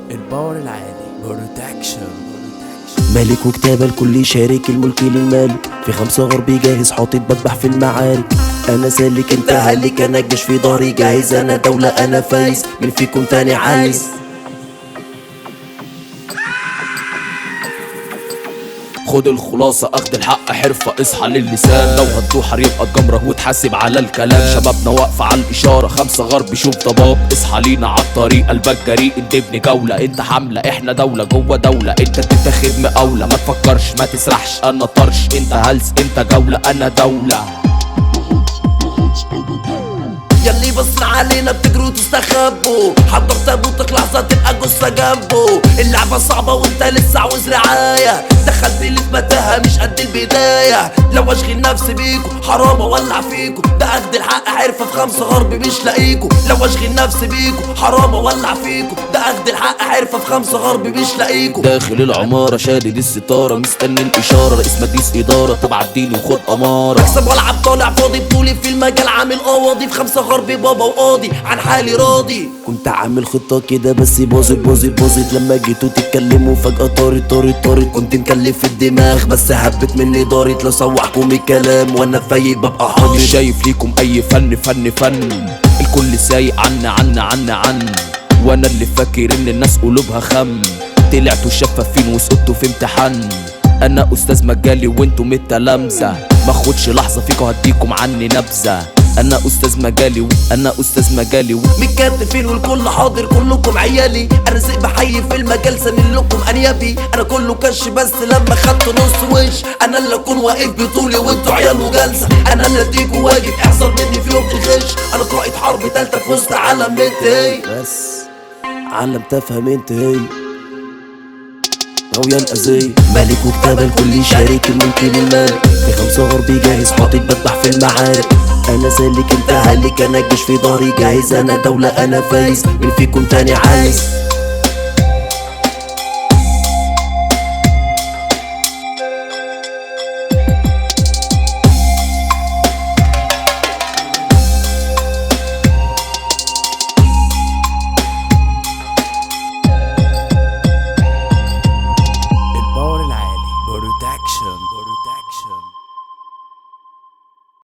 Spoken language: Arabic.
الباور العالي بروتكشن. مالك وكتابة الكل يشارك، الملك للمالك في 5 غربي جاهز حاطط بذبح في المعارك. انا سالك انت هالك، انا الجيش في ضهري جاهز، انا دولة انا فايز، مين فيكم تاني عايز؟ خد الخلاصة اخد الحق حرفة، اصحى للسان، لو هتدوحر يبقى تجمرك وتحاسب على الكلام. شبابنا واقفة على الاشارة، 5 غرب شوف ضباب، اصحى لينا عالطريق، قلبك جريء انت ابن جولة، انت حملة احنا دولة جوه دولة، انت تتاخد مقاولة، ما تفكرش ما تسرحش، انا طرش انت هلس، انت جولة انا دولة. ياللي بص علينا بتجروا وتستخبوا، حضر تابوتك لحظة تبقى جثة جنبه. اللعبة صعبة وانت لسه عاوز رعاية، دخلت لي في متاهة مش قد البداية. لو اشغل نفسي بيكو حرام اولع فيكو، ده اخد الحق حرفة في 5 غرب مش لاقيكو. لو اشغل نفسي بيكو حرام اولع فيكو، ده اخد الحق حرفة في 5 غرب مش لاقيكو. داخل العمارة شادد الستارة، مستني الاشارة، رئيس مجلس ادارة، طب عديني وخد امارة. بكسب والعب طالع فاضي بطولي في المجال، عامل قواضي في 5 غربي بابا وقاضي، عن حالي راضي. كنت عامل خطة كده بس باظت لما جيتوا تتكلموا فجأة طارت. كنت مكلف الدماغ بس هبت مني دارت، لو سوحكم الكلام وانا فايق ببقى حاضر. مش شايف ليكم اي فن الكل سايق عن وانا اللي فاكر ان الناس قلوبها خم، طلعتوا شفافين وسقطتوا في امتحان. انا استاذ مجالي وانتم التلامذة، ماخدش لحظة فيكوا هديكم عني نبذة. انا استاذ مجالي متكتفين والكل حاضر كلكم عيالي، انا زق بحي في المجال سنين لكم انيابي. انا كله كش بس لما خدت نص وش، انا اللي اكون واقف بطولي وانتوا عيال وجلسه. انا اللي اديكوا واجب احذر مني في يوم الغش، انا قائد حرب تالتة في وسط عالم منتهي، بس عالم تفهم انتهي غاوية الأذية. مالك وكتابة الكل يشارك، الملك للمالك في 5 غربي جاهز حاطط بذبح في المعارك. انا سالك انت هالك، انا الجيش في ضهري جاهز، انا دولة انا فايز، مين فيكم تاني عايز؟